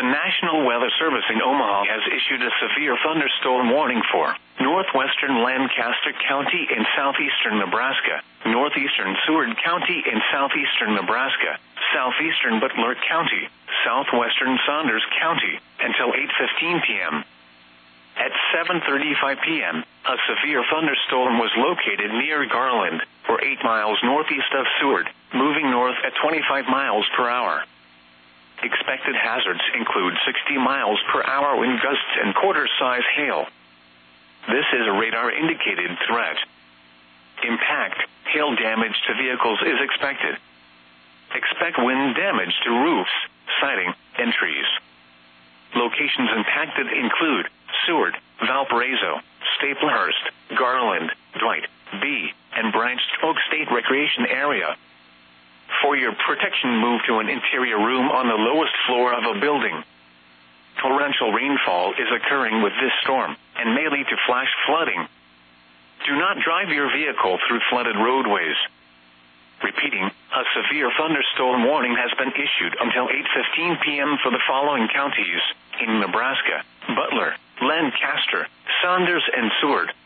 National Weather Service in Omaha has issued a severe thunderstorm warning for northwestern Lancaster County in southeastern Nebraska, northeastern Seward County in southeastern Nebraska, southeastern Butler County, southwestern Saunders County, until 8:15 p.m. At 7:35 p.m., a severe thunderstorm was located near Garland, or 8 miles northeast of Seward, moving north at 25 miles per hour. Expected hazards include 60 miles per hour wind gusts and quarter-size hail. This is a radar-indicated threat. Impact, hail damage to vehicles is expected. Expect wind damage to roofs, siding, and trees. Locations impacted include Seward, Valparaiso, Staplehurst, Garland, Dwight, B., and Branch Oak State Recreation Area. For your protection, move to an interior room on the lowest floor of a building. Torrential rainfall is occurring with this storm and may lead to flash flooding. Do not drive your vehicle through flooded roadways. Repeating, a severe thunderstorm warning has been issued until 8:15 p.m. for the following counties in Nebraska: Butler, Lancaster, Saunders, and Seward.